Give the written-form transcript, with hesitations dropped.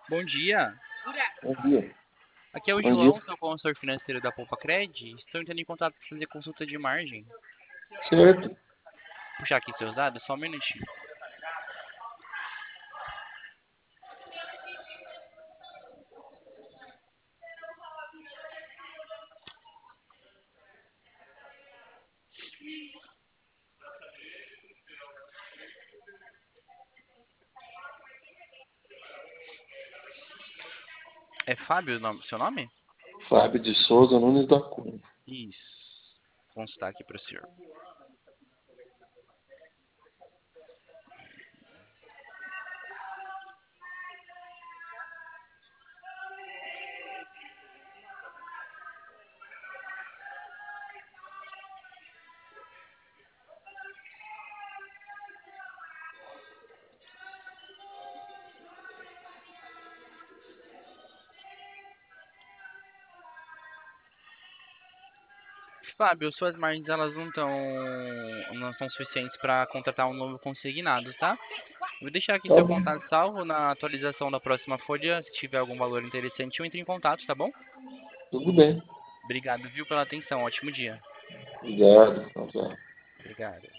Bom dia, Bom dia. aqui é o Bom dia. João, seu consultor financeiro da Poupa Cred. Estou entrando em contato para fazer consulta de margem. Certo. Puxar aqui seus dados, só um minutinho. É Fábio seu nome? Fábio de Souza Nunes da Cunha. Isso. Vou consultar aqui para o senhor. Fábio, suas margens elas não são suficientes para contratar um novo consignado, tá? Vou deixar aqui Tá seu bom. contato salvo na atualização da próxima folha. Se tiver algum valor interessante, eu entro em contato, tá bom? Tudo bem. Obrigado, viu, pela atenção. Ótimo dia. Obrigado. Tchau, tchau. Obrigado.